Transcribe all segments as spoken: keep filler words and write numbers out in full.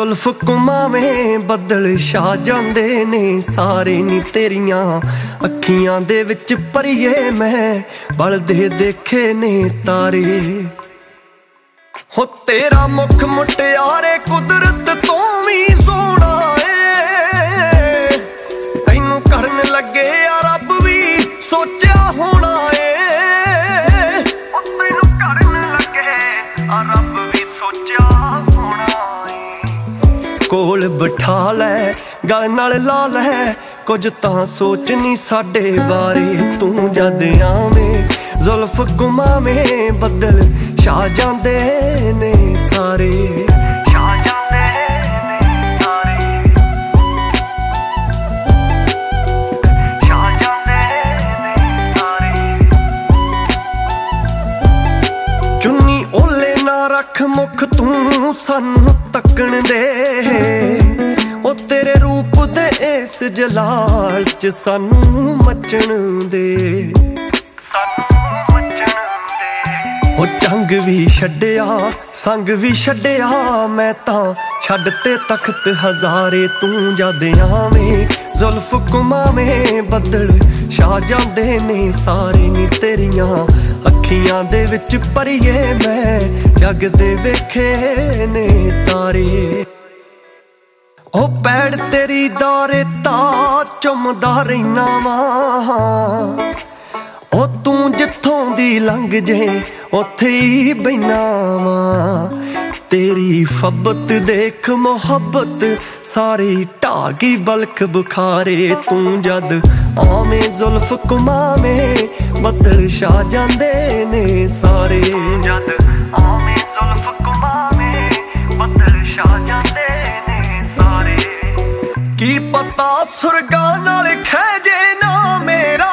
ਜ਼ੁਲਫ ਘੁਮਾਵੇਂ ਬੱਦਲ ਛਾ ਜਾਂਦੇ ਨੇ ਸਾਰੇ ਨੀ ਤੇਰੀਆਂ ਅੱਖੀਆਂ ਦੇ ਵਿੱਚ ਪਰੀਏ ਮੈਂ ਬਲਦੇ ਦੇਖੇ ਨੇ ਤਾਰੇ ਹੋ ਤੇਰਾ ਮੁਖ ਮੁਟਿਆਰੇ ਕੁਦਰਤ ਤੋਂ ਵੀ ਸੋਹਣਾ ਏ ਤੈਨੂੰ ਕਰਨ ਲੱਗੇ ਆ ਰੱਬ ਵੀ ਸੋਚਿਆ ਹੋਣਾ ਏ ਤੈਨੂੰ ਕਰਨ ਲੱਗੇ ਆ ਰੱਬ ਵੀ ਸੋਚਿਆ ਹੋਣਾ ਏ ਕੋਲ ਬਿਠਾ ਲੈ ਗਲ ਨਾਲ ਲਾ ਲੈ ਕੁਝ ਤਾਂ ਸੋਚ ਨੀ ਸਾਡੇ ਬਾਰੇ ਤੂੰ ਜਦ ਆਵੇਂ ਜ਼ੁਲਫ ਘੁਮਾਵੇਂ ਬੱਦਲ ਛਾ ਜਾਂਦੇ ਨੇ ਸਾਰੇ ਛਾ ਜਾਂਦੇ ਨੇ ਸਾਰੇ ਛਾ ਜਾਂਦੇ ਨੇ ਸਾਰੇ ਚੁੰਨੀ ਓਲੇ ਨਾ ਰੱਖ ਮੁਖ ਤੂੰ ਸਾਨੂੰ ਤੱਕਣ ਦੇ ਉਹ ਤੇਰੇ ਰੂਪ ਦੇ ਇਸ ਜਲਾਲ ਚ ਸਾਨੂੰ ਮੱਚਣ ਦੇ ਉਹ ਜੰਗ ਵੀ ਛੱਡਿਆ ਸੰਗ ਵੀ ਛੱਡਿਆ ਮੈਂ ਤਾਂ ਛੱਡ ਤੇ ਤਖਤ ਹਜ਼ਾਰੇ ਤੂੰ ਜਦ ਆਵੇਂ ਜ਼ੁਲਫ ਘੁਮਾਵੇਂ ਬੱਦਲ ਛਾ ਜਾਂਦੇ ਨੇ ਸਾਰੇ ਨੀ ਤੇਰੀਆਂ ਅੱਖੀਆਂ ਦੇ ਵਿੱਚ ਪਰੀਏ ਮੈਂ ਜਗ ਦੇ ਵੇਖੇ ਨੇ ਤਾਰੇ ਉਹ ਪੈੜ ਤੇਰੀ ਦਾਰੇ ਤਾਂ ਚੁੰਮਦਾ ਰਹਿਣਾ ਵਾਂ ਉਹ ਤੂੰ ਜਿੱਥੋਂ ਦੀ ਲੰਘ ਜੇ ਉੱਥੇ ਹੀ ਬੈਨਾ ਵਾਂ ਤੇਰੀ ਫੱਬਤ ਦੇਖ ਮੁਹੱਬਤ ਸਾਰੀ ਢਾਗੀ ਬਲਖ ਬੁਖਾਰੇ ਤੂੰ ਜਦ ਆਵੇਂ ਜ਼ੁਲਫ ਘੁਮਾਵੇਂ ਬੱਦਲ ਛਾ ਜਾਂਦੇ ਨੇ ਸਾਰੇ ਜਦ ਆਵੇਂ ਜ਼ੁਲਫ ਘੁਮਾਵੇਂ ਬੱਦਲ ਛਾ ਜਾਂਦੇ ਨੇ ਸਾਰੇ ਕੀ ਪਤਾ ਸੁਰਗਾਂ ਨਾਲ ਖਹਿ ਜੇ ਨਾ ਮੇਰਾ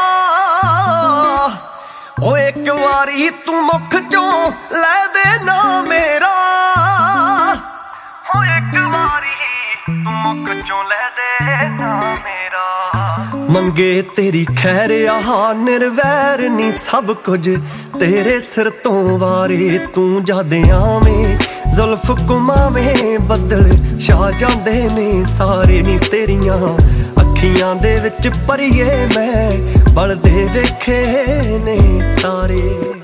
ਓ ਇੱਕ ਵਾਰੀ ਤੂੰ ਮੁਖ ਚੋਂ ਲੈ ਦੇ ਨਾ ਮੇਰਾ ਓ ਇੱਕ ਵਾਰੀ ਤੂੰ ਮੁਖ ਚੋਂ ਲੈ ਦੇ ਨਾ ਮੇਰਾ ਮੰਗੇ ਤੇਰੀ ਖੈਰ ਆਹ ਨਿਰਵੈਰ ਨੀ ਸਭ ਕੁਝ ਤੇਰੇ ਸਿਰ ਤੋਂ ਵਾਰੇ ਤੂੰ ਜਦ ਆਵੇਂ ਜ਼ੁਲਫ ਘੁਮਾਵੇਂ ਬੱਦਲ ਛਾ ਜਾਂਦੇ ਨੇ ਸਾਰੇ ਨੀ ਤੇਰੀਆਂ ਅੱਖੀਆਂ ਦੇ ਵਿੱਚ ਪਰੀਏ ਮੈਂ ਬਲਦੇ ਵੇਖੇ ਨੇ ਤਾਰੇ।